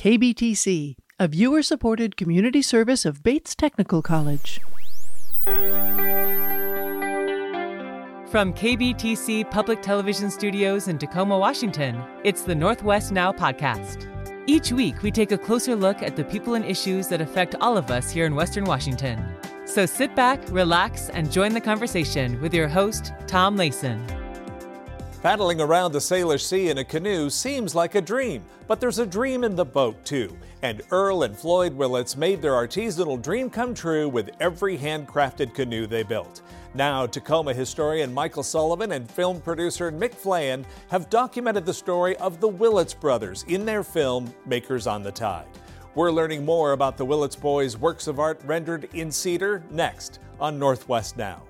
KBTC, a viewer-supported community service of Bates Technical College. From KBTC Public Television Studios in Tacoma, Washington, it's the Northwest Now podcast. Each week, we take a closer look at the people and issues that affect all of us here in Western Washington. So sit back, relax, and join the conversation with your host, Tom Layson. Paddling around the Salish Sea in a canoe seems like a dream, but there's a dream in the boat too. And Earl and Floyd Willits made their artisanal dream come true with every handcrafted canoe they built. Now, Tacoma historian Michael Sullivan and film producer Mick Flahan have documented the story of the Willits brothers in their film, Makers on the Tide. We're learning more about the Willits boys' works of art rendered in cedar next on Northwest Now.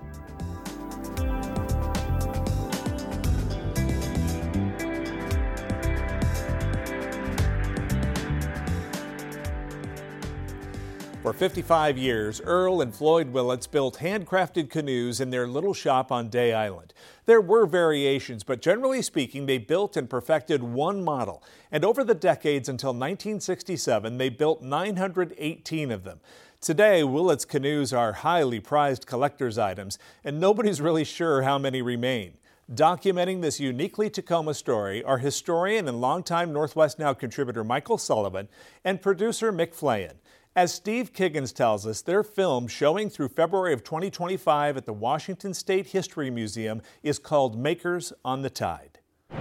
For 55 years, Earl and Floyd Willits built handcrafted canoes in their little shop on Day Island. There were variations, but generally speaking, they built and perfected one model. And over the decades until 1967, they built 918 of them. Today, Willits canoes are highly prized collector's items, and nobody's really sure how many remain. Documenting this uniquely Tacoma story are historian and longtime Northwest Now contributor Michael Sullivan and producer Mick Flahan. As Steve Kiggins tells us, their film showing through February of 2025 at the Washington State History Museum is called Makers on the Tide.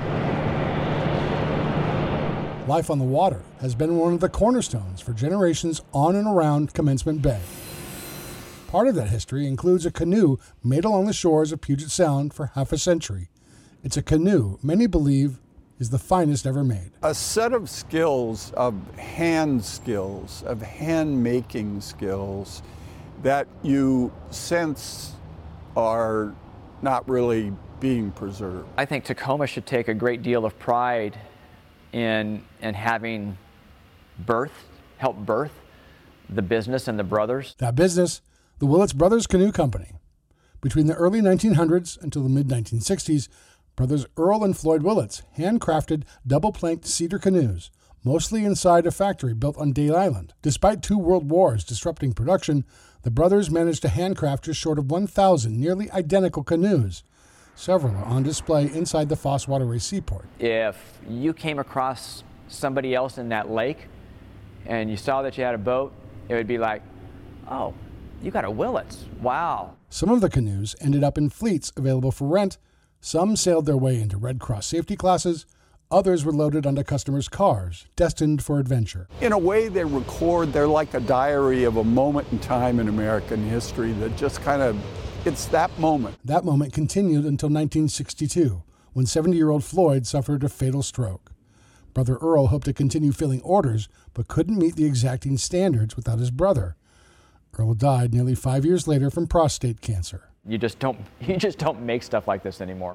Life on the water has been one of the cornerstones for generations on and around Commencement Bay. Part of that history includes a canoe made along the shores of Puget Sound for half a century. It's a canoe many believe is the finest ever made. A set of skills, of hand making skills that you sense are not really being preserved. I think Tacoma should take a great deal of pride in having help birth the business and the brothers. That business, the Willits Brothers Canoe Company. Between the early 1900s until the mid-1960s, brothers Earl and Floyd Willits handcrafted double-planked cedar canoes, mostly inside a factory built on Day Island. Despite 2 world wars disrupting production, the brothers managed to handcraft just short of 1,000 nearly identical canoes. Several are on display inside the Foss Waterway Seaport. If you came across somebody else in that lake and you saw that you had a boat, it would be like, oh, you got a Willits, wow. Some of the canoes ended up in fleets available for rent. Some sailed their way into Red Cross safety classes. Others were loaded onto customers' cars, destined for adventure. In a way, they're like a diary of a moment in time in American history that just it's that moment. That moment continued until 1962, when 70-year-old Floyd suffered a fatal stroke. Brother Earl hoped to continue filling orders, but couldn't meet the exacting standards without his brother. Earl died nearly 5 years later from prostate cancer. You just don't make stuff like this anymore.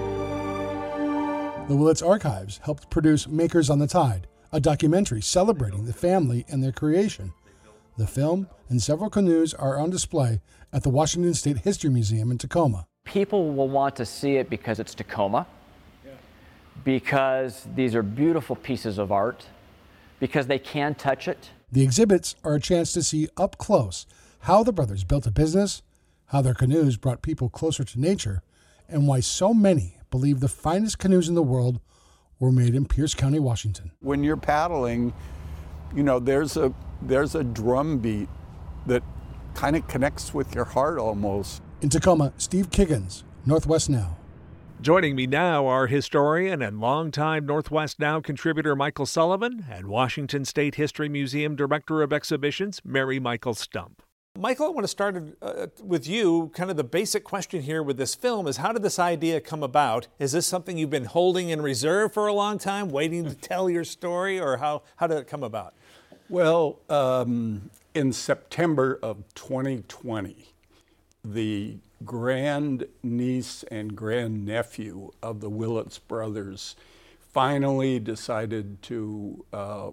The Willits Archives helped produce Makers on the Tide, a documentary celebrating the family and their creation. The film and several canoes are on display at the Washington State History Museum in Tacoma. People will want to see it because it's Tacoma, because these are beautiful pieces of art, because they can touch it. The exhibits are a chance to see up close how the brothers built a business, how their canoes brought people closer to nature, and why so many believe the finest canoes in the world were made in Pierce County, Washington. When you're paddling, there's a drum beat that kind of connects with your heart almost. In Tacoma, Steve Kiggins, Northwest Now. Joining me now are historian and longtime Northwest Now contributor Michael Sullivan and Washington State History Museum Director of Exhibitions, Mary Michael Stump. Michael, I want to start with you. Kind of the basic question here with this film is, how did this idea come about? Is this something you've been holding in reserve for a long time, waiting to tell your story, or how did it come about? Well, in September of 2020, the grandniece and grandnephew of the Willits brothers finally decided to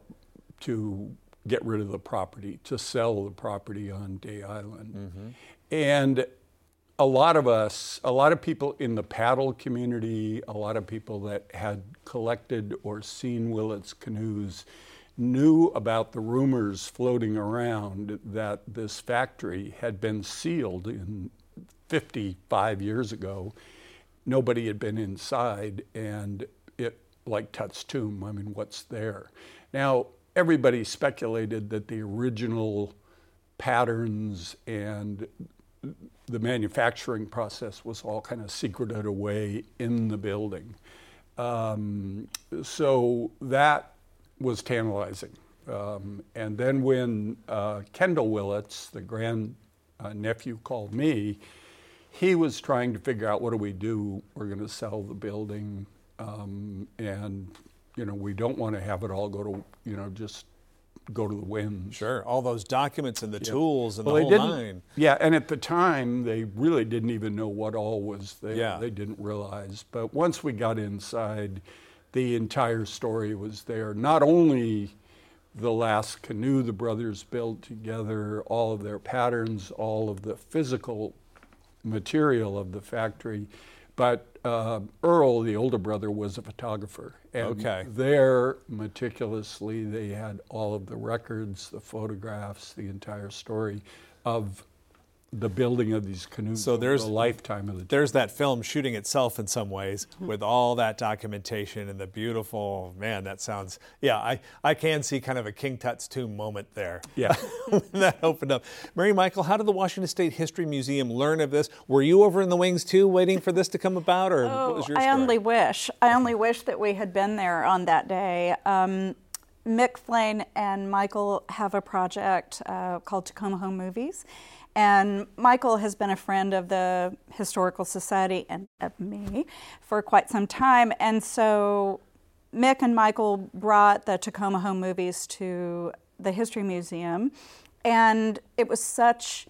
get rid of the property, to sell the property on Day Island. Mm-hmm. And a lot of people in the paddle community, a lot of people that had collected or seen Willits canoes knew about the rumors floating around that this factory had been sealed in 55 years ago. Nobody had been inside, and it, like Tut's tomb, I mean, what's there? Now, everybody speculated that the original patterns and the manufacturing process was all kind of secreted away in the building. So that was tantalizing. And then when Kendall Willits, the grand nephew, called me, he was trying to figure out, what do we do? We're going to sell the building, and we don't want to have it all go to just go to the wind. Sure, all those documents and the tools and the they whole didn't, nine. Yeah, and at the time, they really didn't even know what all was there. Yeah. They didn't realize. But once we got inside, the entire story was there. Not only the last canoe the brothers built together, all of their patterns, all of the physical material of the factory, but Earl, the older brother, was a photographer. And there, meticulously, they had all of the records, the photographs, the entire story of the building of these canoes. So there's the lifetime of the There's that film shooting itself in some ways with all that documentation and the beautiful, man, that sounds, I can see kind of a King Tut's tomb moment there. Yeah. When that opened up. Mary Michael, how did the Washington State History Museum learn of this? Were you over in the wings too, waiting for this to come about, or what was your story? I only wish that we had been there on that day. Mick Flane and Michael have a project called Tacoma Home Movies. And Michael has been a friend of the Historical Society and of me for quite some time. And so Mick and Michael brought the Tacoma Home Movies to the History Museum. And it was such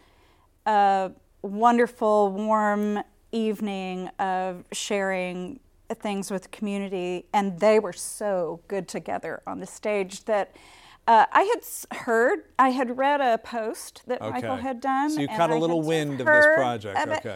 a wonderful, warm evening of sharing things with the community. And they were so good together on the stage that I had read a post that Michael had done. So you caught a little wind of this project. Okay.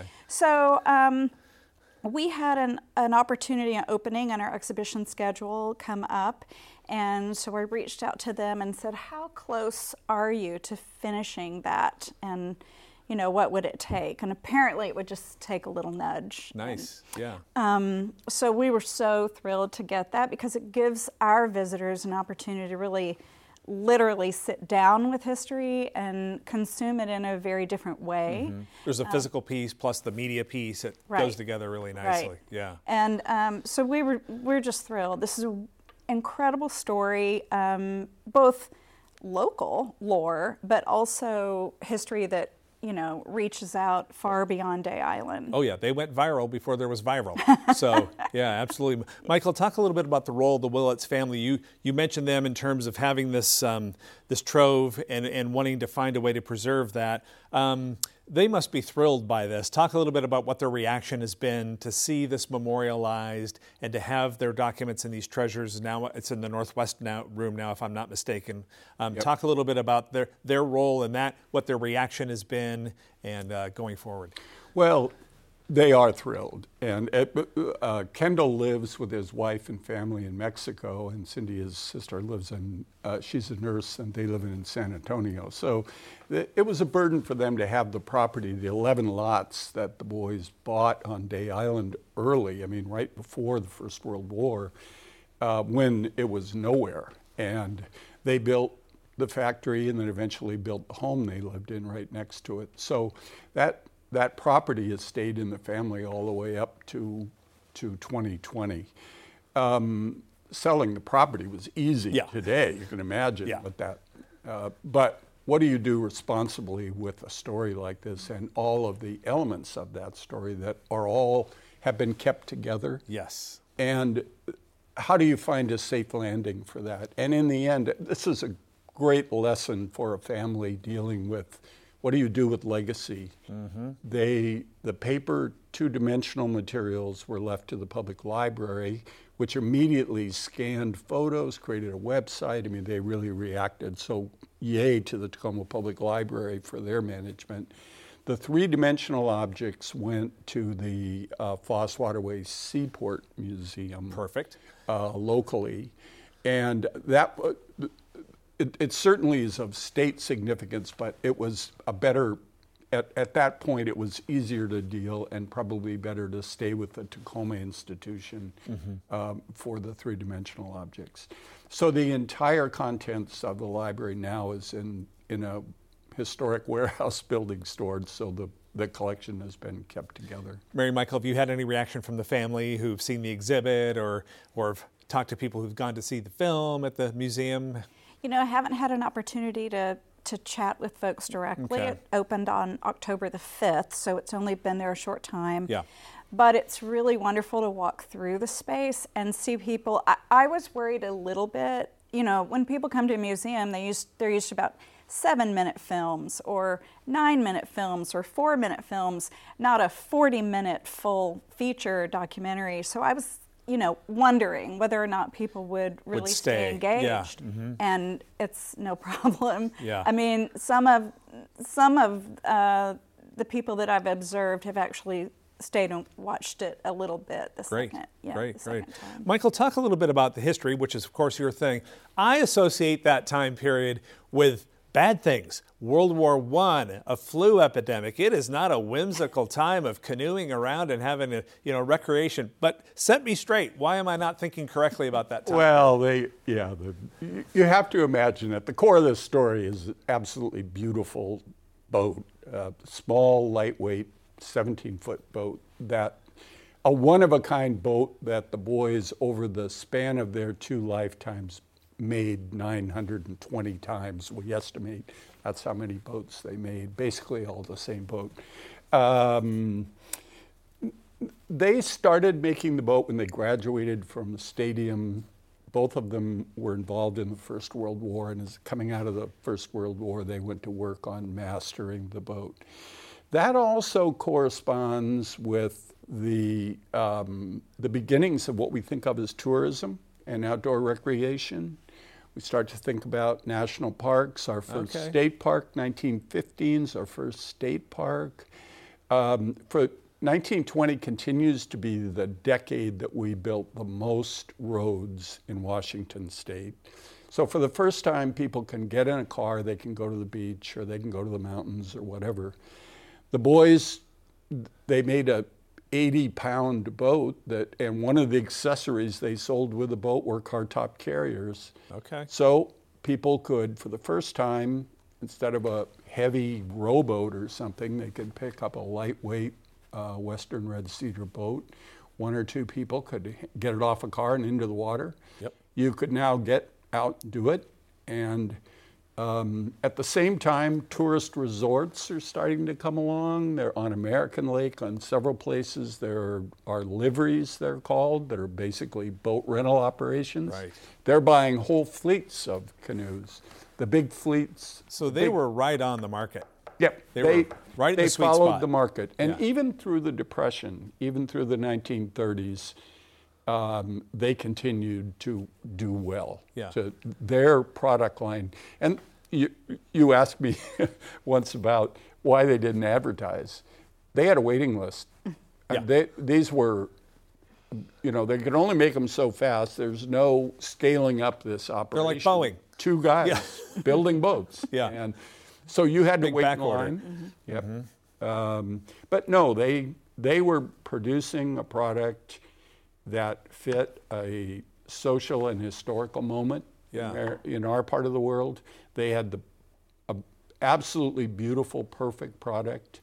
So we had an opportunity, an opening on our exhibition schedule come up. And so I reached out to them and said, how close are you to finishing that? And, what would it take? And apparently it would just take a little nudge. Nice, yeah. So we were so thrilled to get that because it gives our visitors an opportunity to really literally sit down with history and consume it in a very different way. Mm-hmm. There's a physical piece plus the media piece. It goes together really nicely. Right. Yeah. And so we're just thrilled. This is an incredible story, both local lore, but also history that reaches out far beyond Day Island. Oh yeah, they went viral before there was viral. So yeah, absolutely. Michael, talk a little bit about the role of the Willits family. You mentioned them in terms of having this this trove and wanting to find a way to preserve that. They must be thrilled by this. Talk a little bit about what their reaction has been to see this memorialized and to have their documents and these treasures. Now it's in the Northwest room now, if I'm not mistaken. Talk a little bit about their role in that, what their reaction has been, and going forward. Well, they are thrilled. And Kendall lives with his wife and family in Mexico, and Cindy, his sister, lives she's a nurse, and they live in San Antonio. So it was a burden for them to have the property, the 11 lots that the boys bought on Day Island early, right before the First World War, when it was nowhere. And they built the factory and then eventually built the home they lived in right next to it. So that property has stayed in the family all the way up to 2020. Selling the property was easy today, you can imagine. But what do you do responsibly with a story like this and all of the elements of that story that have been kept together? Yes. And how do you find a safe landing for that? And in the end, this is a great lesson for a family dealing with what do you do with legacy? Mm-hmm. The paper two-dimensional materials were left to the public library, which immediately scanned photos, created a website. They really reacted. So yay to the Tacoma Public Library for their management. The three-dimensional objects went to the Foss Waterway Seaport Museum. Perfect. Locally. And that it certainly is of state significance, but it was a better, at that point, it was easier to deal and probably better to stay with the Tacoma institution for the three-dimensional objects. So the entire contents of the library now is in a historic warehouse building stored, so the collection has been kept together. Mary Michael, have you had any reaction from the family who've seen the exhibit or have talked to people who've gone to see the film at the museum? You know, I haven't had an opportunity to chat with folks directly. Okay. It opened on October the 5th, so it's only been there a short time. Yeah. But it's really wonderful to walk through the space and see people. I was worried a little bit, you know, when people come to a museum, they're used to about 7-minute films or 9-minute films or 4-minute films, not a 40-minute full feature documentary. So I was, you know, wondering whether or not people would really stay engaged. Yeah. And it's no problem. Yeah. I mean, some of the people that I've observed have actually stayed and watched it a little bit the Great. second time. Michael, talk a little bit about the history, which is, of course, your thing. I associate that time period with bad things. World War I, a flu epidemic. It is not a whimsical time of canoeing around and having a, recreation. But set me straight. Why am I not thinking correctly about that time? Well, you have to imagine at the core of this story is an absolutely beautiful boat, small, lightweight, 17-foot boat, that a one-of-a-kind boat that the boys, over the span of their 2 lifetimes, made 920 times, we estimate. That's how many boats they made, basically all the same boat. They started making the boat when they graduated from the Stadium. Both of them were involved in the First World War, and as coming out of the First World War, they went to work on mastering the boat. That also corresponds with the beginnings of what we think of as tourism and outdoor recreation. We start to think about national parks. Our first state park, 1915's our first state park. For 1920 continues to be the decade that we built the most roads in Washington state. So for the first time, people can get in a car, they can go to the beach, or they can go to the mountains or whatever. The boys, they made a 80-pound boat and one of the accessories they sold with the boat were car-top carriers. Okay. So people could, for the first time, instead of a heavy rowboat or something, they could pick up a lightweight Western red cedar boat. 1 or 2 people could get it off a car and into the water. Yep. You could now get out and do it. And at the same time, tourist resorts are starting to come along. They're on American Lake, on several places. There are liveries, they're called, that are basically boat rental operations. Right. They're buying whole fleets of canoes. The big fleets. So they were right on the market. Yep. They were right in the sweet followed spot. the market. And Yeah. even through the Depression, even through the 1930s, they continued to do well. Yeah. To their product line. And you asked me once about why they didn't advertise. They had a waiting list. Yeah. These were, they could only make them so fast. There's no scaling up this operation. They're like Boeing. 2 guys building boats. Yeah. And so you had to Big wait back in order. line. Yep. But no, they were producing a product that fit a social and historical moment in our part of the world. They had the absolutely beautiful, perfect product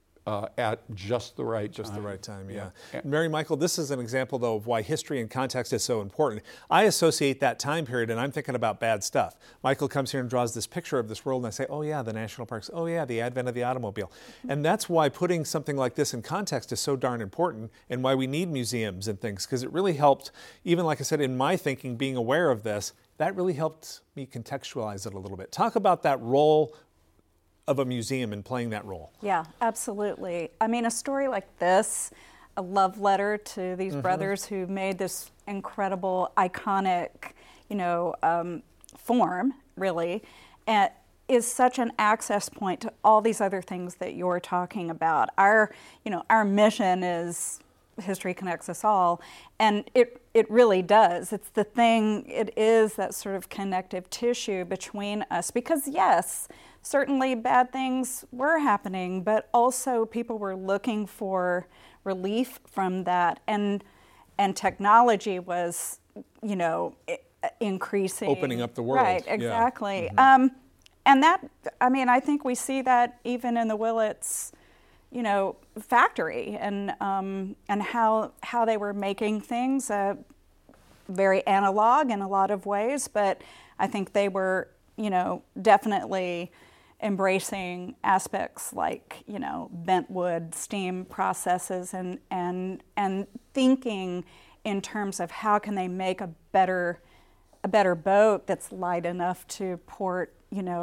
at just the right time. Just the right time, yeah. Mary Michael, this is an example, though, of why history and context is so important. I associate that time period, and I'm thinking about bad stuff. Michael comes here and draws this picture of this world, and I say, oh, yeah, the national parks. Oh, yeah, the advent of the automobile. And that's why putting something like this in context is so darn important, and why we need museums and things, because it really helped, even like I said, in my thinking, being aware of this, that really helped me contextualize it a little bit. Talk about that role of a museum and playing that role. Yeah, absolutely. I mean, a story like this, a love letter to these brothers who made this incredible, iconic, form, really, is such an access point to all these other things that you're talking about. Our mission is history connects us all, and it really does. It's the thing, it is that sort of connective tissue between us, because yes, certainly bad things were happening, but also people were looking for relief from that, and technology was, increasing. Opening up the world. Right, exactly. Yeah. Mm-hmm. And that, I think we see that even in the Willits, factory, and how they were making things very analog in a lot of ways, but I think they were, definitely embracing aspects like, bent wood, steam processes, and thinking in terms of how can they make a better boat that's light enough to port,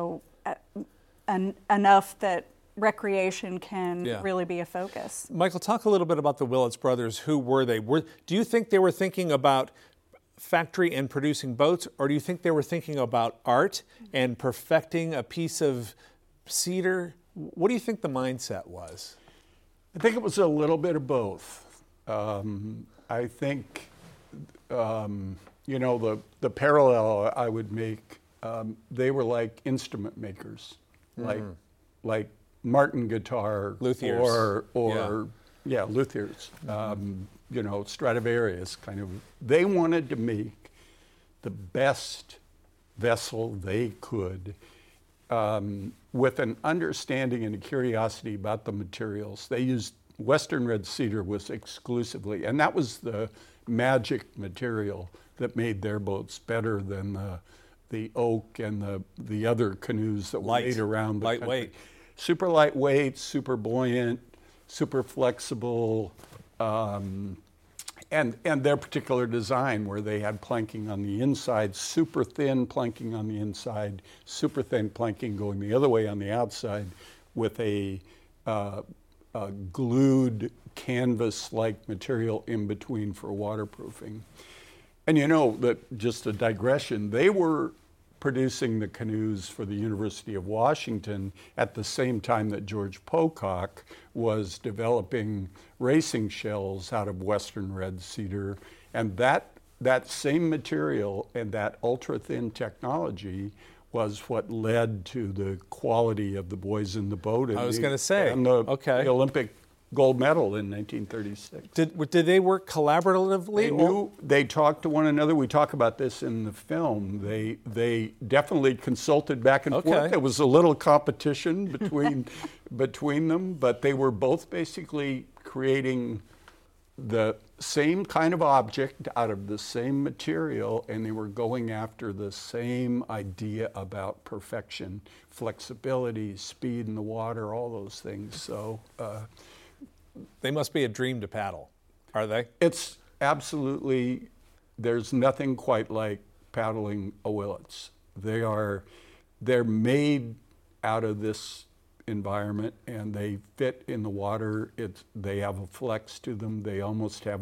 enough that recreation can really be a focus. Michael, talk a little bit about the Willits brothers. Who were they? Do you think they were thinking about factory and producing boats, or do you think they were thinking about art and perfecting a piece of cedar? What do you think the mindset was? I think it was a little bit of both. I think, the parallel I would make, they were like instrument makers, like Martin guitar, luthiers, luthiers, Stradivarius kind of. They wanted to make the best vessel they could, with an understanding and a curiosity about the materials. They used Western red cedar was exclusively, and that was the magic material that made their boats better than the oak and the other canoes that were made around the lightweight. Country. Super lightweight, super buoyant, super flexible, and their particular design where they had planking on the inside, super thin planking on the inside, super thin planking going the other way on the outside with a glued canvas-like material in between for waterproofing. And that, just a digression, they were producing the canoes for the University of Washington at the same time that George Pocock was developing racing shells out of Western red cedar. And that same material and that ultra-thin technology was what led to the quality of the boys in the boat. I was going to say. And the Olympic gold medal in 1936. Did they work collaboratively? They talked to one another. We talk about this in the film. They definitely consulted back and forth. There was a little competition between them, but they were both basically creating the same kind of object out of the same material, and they were going after the same idea about perfection, flexibility, speed in the water, all those things. So they must be a dream to paddle, are they? It's absolutely, there's nothing quite like paddling a Willits. They're made out of this environment, and they fit in the water. They have a flex to them. They almost have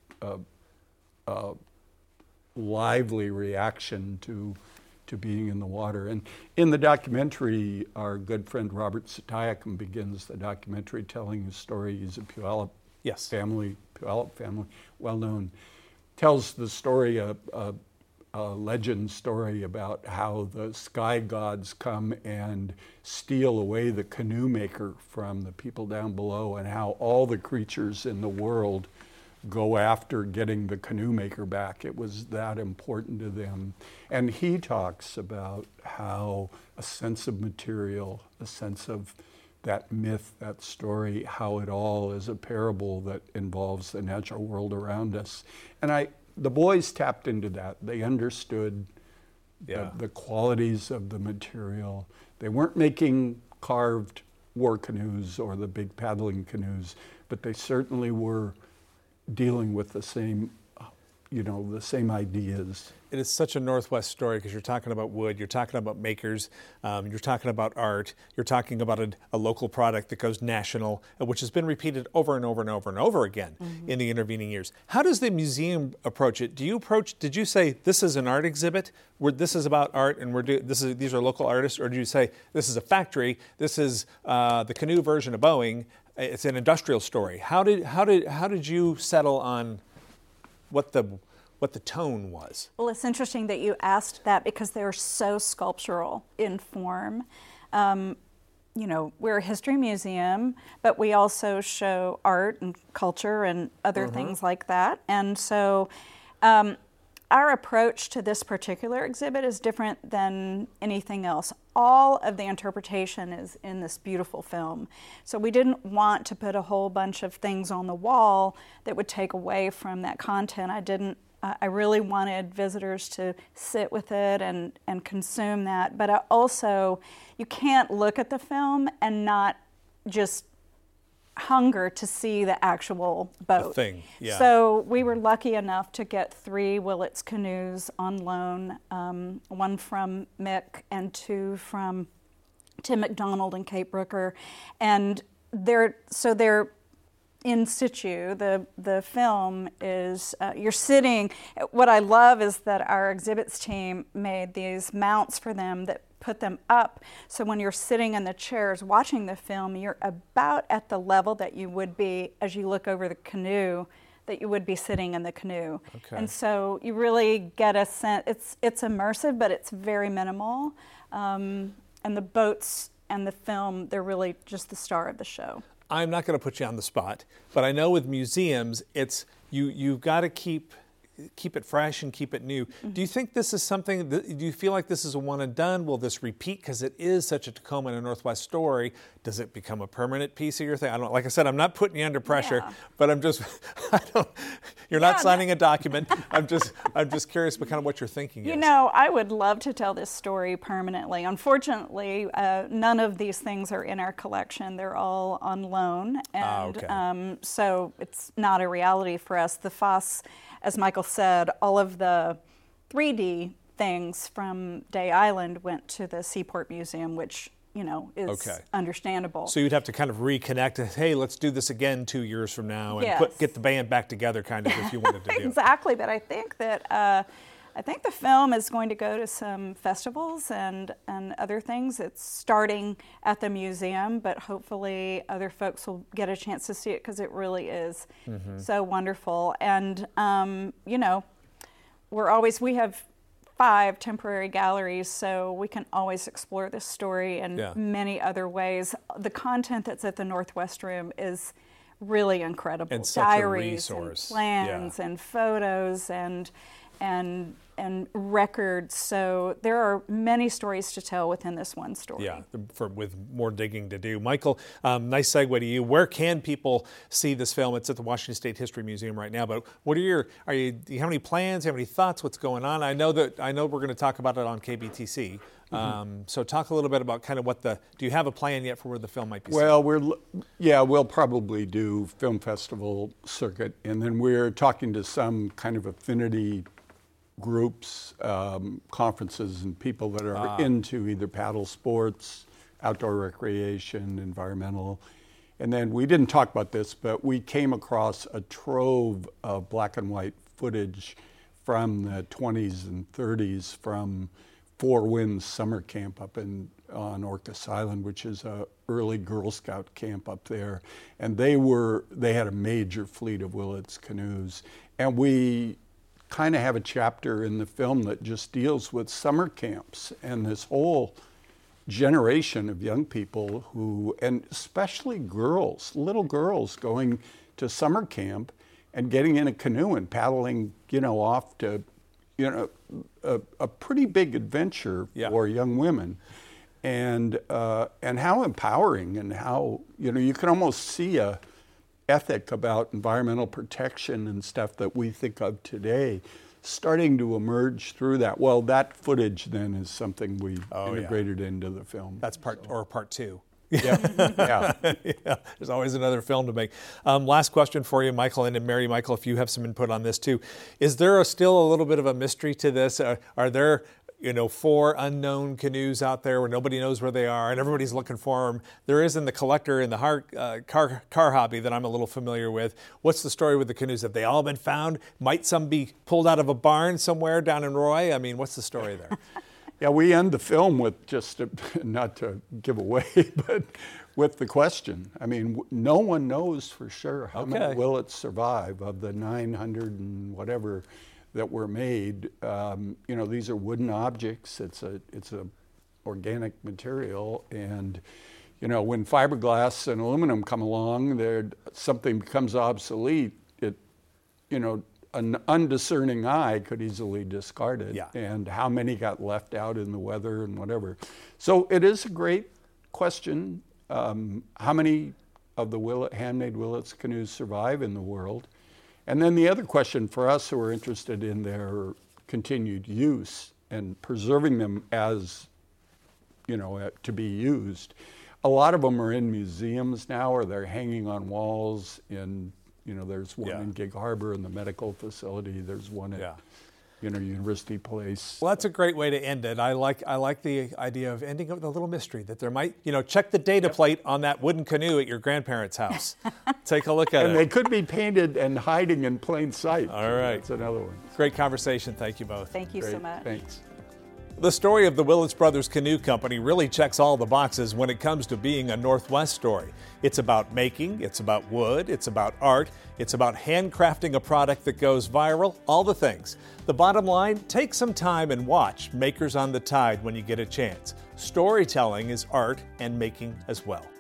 a lively reaction to being in the water. And in the documentary, our good friend Robert Satayakum begins the documentary telling his story. He's a Puyallup family, well known. Tells the story, a legend story about how the sky gods come and steal away the canoe maker from the people down below, and how all the creatures in the world go after getting the canoe maker back. It was that important to them. And he talks about how a sense of material, a sense of that myth, that story, how it all is a parable that involves the natural world around us. And the boys tapped into that. They understood the qualities of the material. They weren't making carved war canoes or the big paddling canoes, but they certainly were dealing with the same, the same ideas. It is such a Northwest story because you're talking about wood, you're talking about makers, you're talking about art, you're talking about a local product that goes national, which has been repeated over and over and over and over again in the intervening years. How does the museum approach it? Did you say this is an art exhibit, where this is about art and these are local artists, or do you say this is a factory, this is the canoe version of Boeing, it's an industrial story. How did you settle on what the tone was? Well, it's interesting that you asked that because they're so sculptural in form. You know, we're a history museum, but we also show art and culture and other things like that. And so our approach to this particular exhibit is different than anything else. All of the interpretation is in this beautiful film. So we didn't want to put a whole bunch of things on the wall that would take away from that content. I really wanted visitors to sit with it and consume that. But you can't look at the film and not just hunger to see the actual boat. The thing, yeah. So we were lucky enough to get 3 Willits canoes on loan, 1 from Mick and 2 from Tim McDonald and Kate Brooker. And they're in situ. The film is, you're sitting, what I love is that our exhibits team made these mounts for them that put them up, so when you're sitting in the chairs watching the film, you're about at the level that you would be as you look over the canoe, that you would be sitting in the canoe. Okay. And so you really get a sense, it's immersive, but it's very minimal. And the boats and the film, they're really just the star of the show. I'm not going to put you on the spot, but I know with museums, it's you've got to keep it fresh and keep it new. Do you think this is something, do you feel like this is a one and done? Will this repeat because it is such a Tacoma and a Northwest story? Does it become a permanent piece of your thing? I don't, like I said, I'm not putting you under pressure, but I'm just, you're not signing a document. I'm just curious about kind of what your thinking is. You know, I would love to tell this story permanently. Unfortunately, none of these things are in our collection. They're all on loan. And so it's not a reality for us. The Foss, as Michael said, all of the 3D things from Day Island went to the Seaport Museum, which, you know, is understandable. So you'd have to kind of reconnect, hey, let's do this again 2 years from now, and get the band back together, kind of, if you wanted to do it. Exactly, but I think that the film is going to go to some festivals and other things. It's starting at the museum, but hopefully other folks will get a chance to see it because it really is so wonderful. And, you know, we have 5 temporary galleries, so we can always explore this story in many other ways. The content that's at the Northwest Room is really incredible. And such diaries a resource. And plans and photos and records. So there are many stories to tell within this one story. Yeah, with more digging to do. Michael, nice segue to you. Where can people see this film? It's at the Washington State History Museum right now, but what do you have any plans? Do you have any thoughts? What's going on? I know we're going to talk about it on KBTC. So talk a little bit about kind of do you have a plan yet for where the film might be seen? Well, we'll probably do film festival circuit, and then we're talking to some kind of affinity groups, conferences, and people that are into either paddle sports, outdoor recreation, environmental. And then we didn't talk about this, but we came across a trove of black and white footage from the 20s and 30s from Four Winds Summer Camp up on Orcas Island, which is a early Girl Scout camp up there. And they had a major fleet of Willits canoes. And we kind of have a chapter in the film that just deals with summer camps and this whole generation of young people and especially girls, little girls going to summer camp and getting in a canoe and paddling, off to, a pretty big adventure for young women. And how empowering and how, you can almost see a ethic about environmental protection and stuff that we think of today starting to emerge through that. Well, that footage then is something we integrated into the film. That's part 2. Yeah. There's always another film to make. Last question for you, Michael, and then Mary Michael, if you have some input on this too. Is there still a little bit of a mystery to this? Are there 4 unknown canoes out there where nobody knows where they are and everybody's looking for them? There is in the collector in the car hobby that I'm a little familiar with. What's the story with the canoes? Have they all been found? Might some be pulled out of a barn somewhere down in Roy? I mean, what's the story there? Yeah, we end the film with just, not to give away, but with the question. I mean, no one knows for sure how many Willets survive of the 900 and whatever that were made. You know, these are wooden objects. It's a organic material, and you know, when fiberglass and aluminum come along, something becomes obsolete. You know, an undiscerning eye could easily discard it. Yeah. And how many got left out in the weather and whatever. So it is a great question. How many of the handmade Willets canoes survive in the world? And then the other question for us who are interested in their continued use and preserving them as, you know, to be used. A lot of them are in museums now, or they're hanging on walls in, you know, there's one in Gig Harbor in the medical facility. There's one at, you know, University Place. Well, that's a great way to end it. I like the idea of ending it with a little mystery that there might, you know, check the data plate on that wooden canoe at your grandparents' house. Take a look at it. And they could be painted and hiding in plain sight. All right. That's another one. Great conversation. Thank you both. Thank you so much. Thanks. The story of the Willets Brothers Canoe Company really checks all the boxes when it comes to being a Northwest story. It's about making, it's about wood, it's about art, it's about handcrafting a product that goes viral, all the things. The bottom line, take some time and watch Makers on the Tide when you get a chance. Storytelling is art and making as well.